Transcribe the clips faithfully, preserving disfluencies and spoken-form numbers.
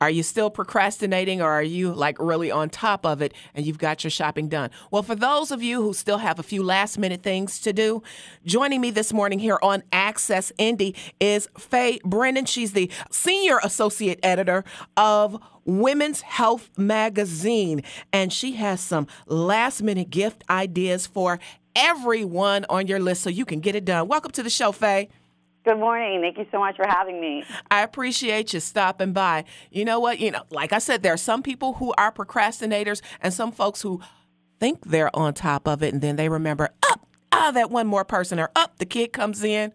Are you still procrastinating, or are you like really on top of it and you've got your shopping done? Well, for those of you who still have a few last minute things to do, joining me this morning here on Access Indy is Faye Brennan. She's the senior associate editor of Women's Health Magazine, and she has some last minute gift ideas for everyone on your list so you can get it done. Welcome to the show, Faye. Good morning. Thank you so much for having me. I appreciate you stopping by. You know what? You know, like I said, there are some people who are procrastinators and some folks who think they're on top of it, and then they remember, up, ah, that one more person, or up, the kid comes in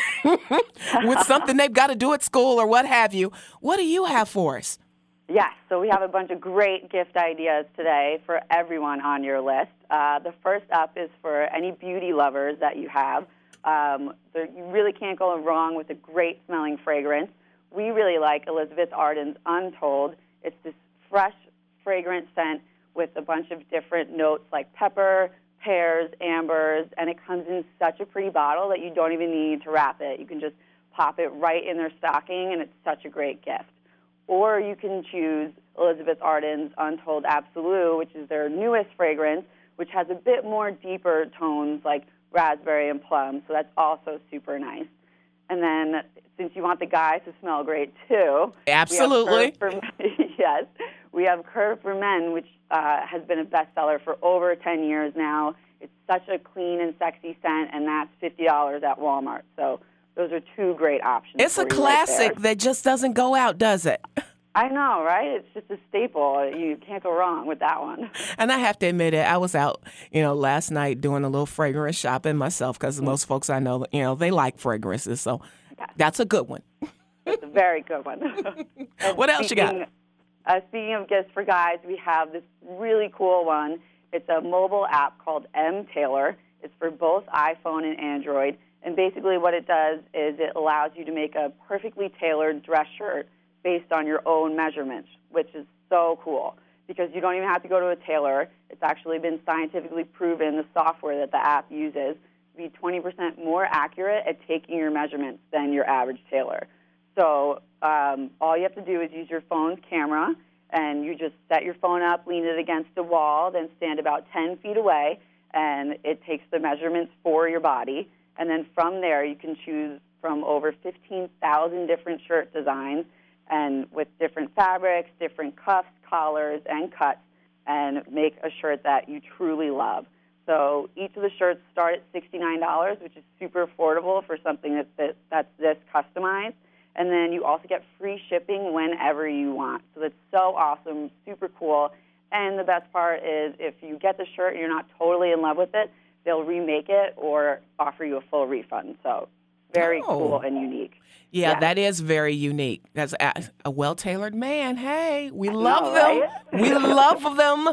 with something they've got to do at school or what have you. What do you have for us? Yes, so we have a bunch of great gift ideas today for everyone on your list. Uh, the first up is for any beauty lovers that you have. Um, there, you really can't go wrong with a great smelling fragrance. We really like Elizabeth Arden's Untold. It's this fresh, fragrant scent with a bunch of different notes like pepper, pears, ambers, and it comes in such a pretty bottle that you don't even need to wrap it. You can just pop it right in their stocking, and it's such a great gift. Or you can choose Elizabeth Arden's Untold Absolute, which is their newest fragrance, which has a bit more deeper tones like raspberry and plum, so that's also super nice. And then, since you want the guys to smell great too, absolutely, we have Curve for, yes, we have Curve for Men, which uh, has been a bestseller for over ten years now. It's such a clean and sexy scent, and that's fifty dollars at Walmart. So those are two great options. It's a classic right that just doesn't go out, does it? I know, right? It's just a staple. You can't go wrong with that one. And I have to admit it, I was out, you know, last night doing a little fragrance shopping myself because mm-hmm. most folks I know, you know, they like fragrances. So yeah. That's a good one. It's a very good one. What else speaking, you got? Uh, speaking of gifts for guys, we have this really cool one. It's a mobile app called M Tailor. It's for both iPhone and Android. And basically what it does is it allows you to make a perfectly tailored dress shirt based on your own measurements, which is so cool because you don't even have to go to a tailor. It's actually been scientifically proven, the software that the app uses, to be twenty percent more accurate at taking your measurements than your average tailor. So um, all you have to do is use your phone's camera, and you just set your phone up, lean it against a wall, then stand about ten feet away, and it takes the measurements for your body. And then from there, you can choose from over fifteen thousand different shirt designs, and with different fabrics, different cuffs, collars, and cuts, and make a shirt that you truly love. So each of the shirts start at sixty-nine dollars, which is super affordable for something that's, that, that's this customized. And then you also get free shipping whenever you want. So that's so awesome, super cool. And the best part is if you get the shirt and you're not totally in love with it, they'll remake it or offer you a full refund. So very oh. cool and unique. Yeah, yeah, that is very unique. That's a, a well-tailored man. Hey, we love know, them. Right? We love them.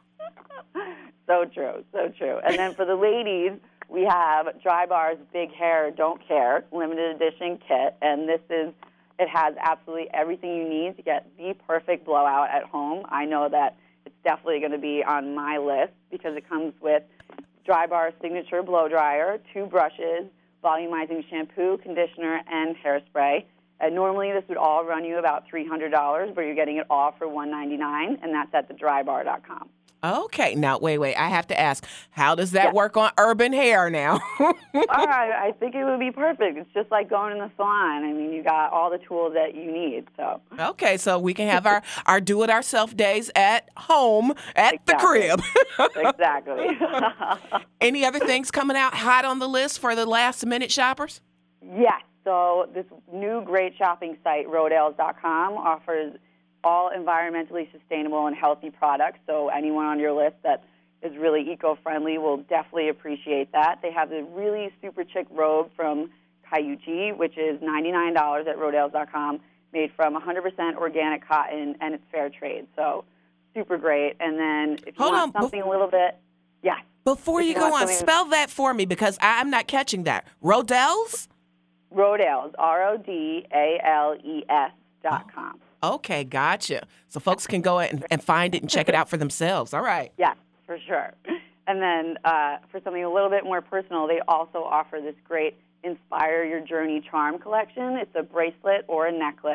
So true, so true. And then for the ladies, we have Drybar's Big Hair Don't Care limited edition kit. And this is, it has absolutely everything you need to get the perfect blowout at home. I know that it's definitely going to be on my list because it comes with Drybar's signature blow dryer, two brushes, volumizing shampoo, conditioner, and hairspray. And normally this would all run you about three hundred dollars, but you're getting it all for one hundred ninety-nine dollars, and that's at the drybar dot com. Okay. Now, wait, wait. I have to ask, how does that yeah. work on urban hair now? All right. I think it would be perfect. It's just like going in the salon. I mean, you got all the tools that you need. So okay. So we can have our, our do-it-ourself days at home at exactly. the crib. Exactly. Any other things coming out hot on the list for the last-minute shoppers? Yes. So this new great shopping site, Rodales dot com, offers all environmentally sustainable and healthy products. So anyone on your list that is really eco-friendly will definitely appreciate that. They have the really super chic robe from Kayuchi, which is ninety-nine dollars at Rodales dot com, made from one hundred percent organic cotton, and it's fair trade. So super great. And then if you Hold want on. something Bef- a little bit, yes. Before you, you go on, spell that for me because I'm not catching that. Rodales? Rodales, R O D A L E S dot com. Okay, gotcha. So folks can go and, and find it and check it out for themselves. All right. Yes, for sure. And then uh, for something a little bit more personal, they also offer this great Inspire Your Journey charm collection. It's a bracelet or a necklace,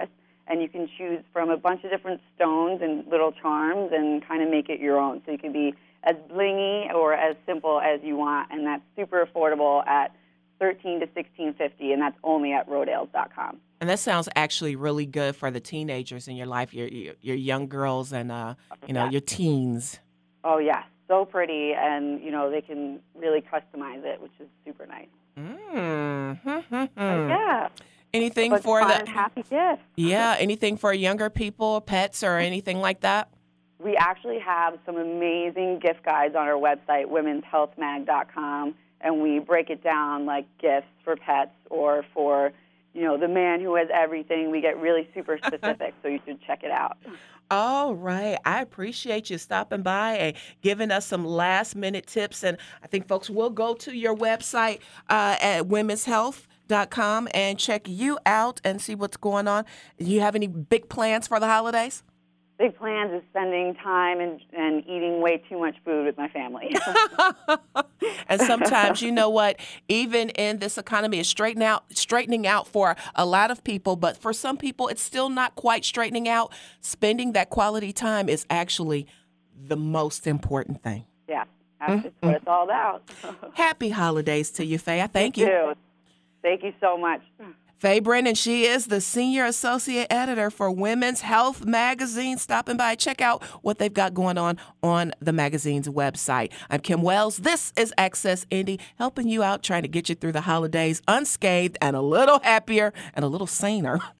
and you can choose from a bunch of different stones and little charms and kind of make it your own. So you can be as blingy or as simple as you want, and that's super affordable at thirteen to sixteen fifty, and that's only at Rodales dot com. And that sounds actually really good for the teenagers in your life, your your, your young girls and uh, you know, Yeah. your teens. Oh, yeah, so pretty, and, you know, they can really customize it, which is super nice. Mm-hmm. But, yeah. Anything But for fun, the happy gift. yeah, anything for younger people, pets, or anything like that? We actually have some amazing gift guides on our website, womens health mag dot com, and we break it down like gifts for pets or for, you know, the man who has everything. We get really super specific, so you should check it out. All right. I appreciate you stopping by and giving us some last minute tips. And I think folks will go to your website uh, at womens health dot com and check you out and see what's going on. Do you have any big plans for the holidays? Big plans is spending time and, and eating way too much food with my family. And sometimes, you know what, even in this economy, it's straightening out, straightening out for a lot of people. But for some people, it's still not quite straightening out. Spending that quality time is actually the most important thing. Yeah, that's just what it's all about. Happy holidays to you, Faye. I thank you. Too. Thank you so much. Faye Brennan, she is the Senior Associate Editor for Women's Health Magazine. Stopping by, check out what they've got going on on the magazine's website. I'm Kim Wells. This is Access Indy, helping you out, trying to get you through the holidays unscathed and a little happier and a little saner.